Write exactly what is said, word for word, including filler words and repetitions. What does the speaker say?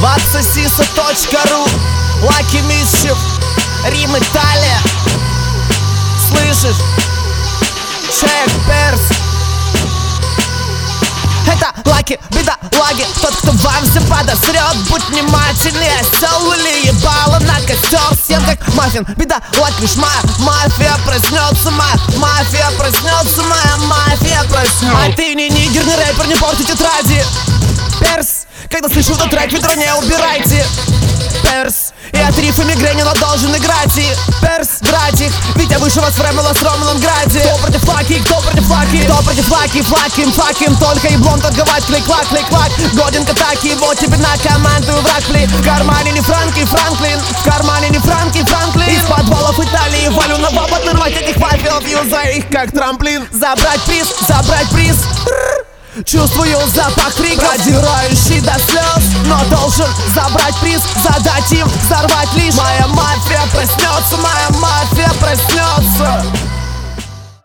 ватсосиса точка ру, Лаки Мисчев, Рим, Италия. Слышишь? Чек, перс. Это Лаки, бедолаги. Тот, кто вам все подосрет, будь внимательнее. Осел или ебало на костер, съем как маффин. Бедолаг лишь моя мафия проснется, моя мафия проснется, моя мафия проснется. А ты не нигер, не рэпер, не порти тетради. Перс, когда слышу этот трек, ведро не убирайте. Перс, и от рифа мигрени, но должен играть. И перс, братик, ведь я выше вас в Рэмело с Романом Граде. Кто против флаки, кто против флаки, кто против флаки, флаким, флаким. Только еблом торговать, клик-клак, клик-клак. Годен к атаке, вот тебе на команду враг ли. В кармане не Франки, Франклин, в кармане не Франки, Франклин. Из подвалов Италии валю на баб, оторвать этих мафиов, юза их как трамплин. Забрать приз, забрать приз. Чувствую запах крика, продирающий до слез, но должен забрать приз, задать им взорвать лишь. Моя мафия проснется, моя мафия